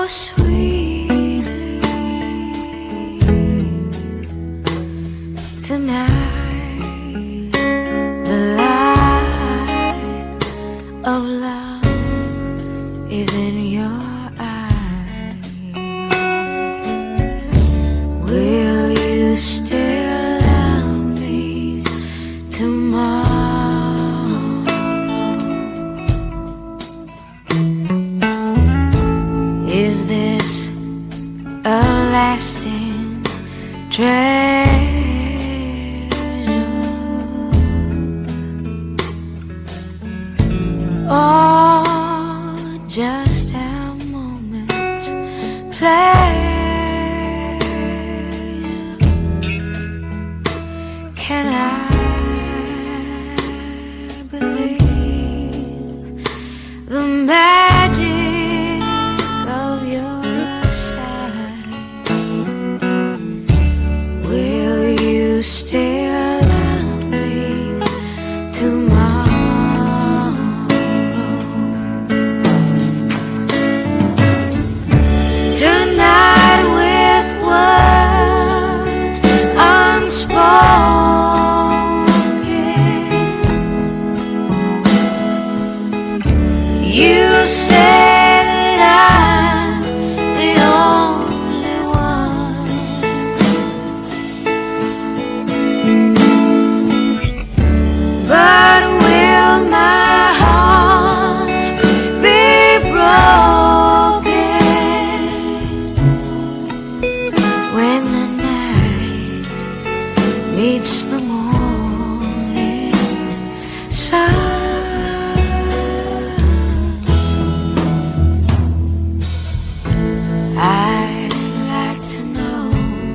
sweetly tonight. The light of love is in your eyes. Will you still love me tomorrow? Is this a lasting treasure, or just a moment's pleasure? Can I believe the magic of your sight? Will you still love me tomorrow? Tonight with words unspoken, you say that I'm the only one, but will my heart be broken when the night meets the morning sun? I'd like to know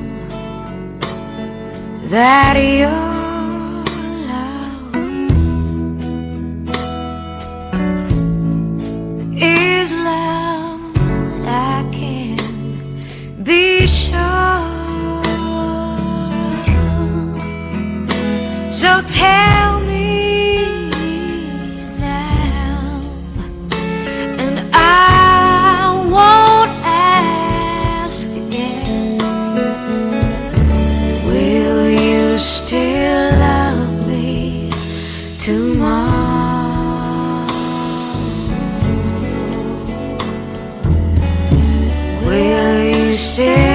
that your love is love. I can be sure. So tell me now, and I won't ask again. Will you still love me tomorrow? Will you still